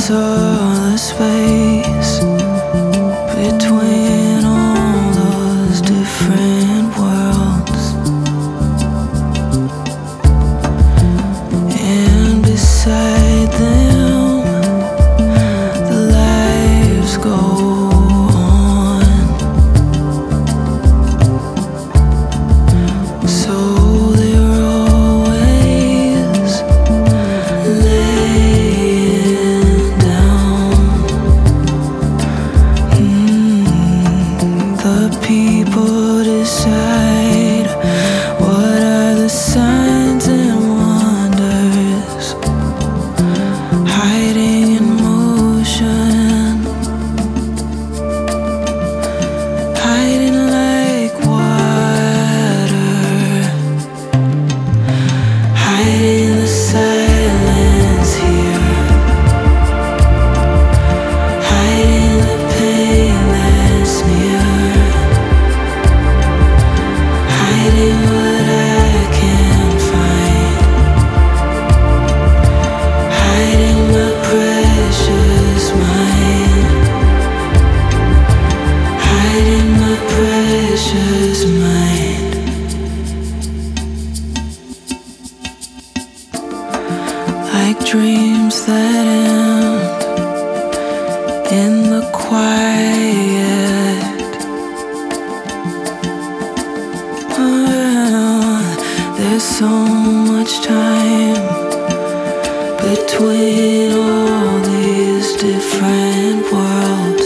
saw the space between all those different worlds, and beside them the lives go on. So they're always laying down. The people decide what are the signs and wonders hiding in motion, hiding like water, hiding the silence here, hiding the pain that's near, hiding what I can't find, hiding my precious mind, hiding my precious mind. Like dreams that end in the quiet. There's so much time between all these different worlds.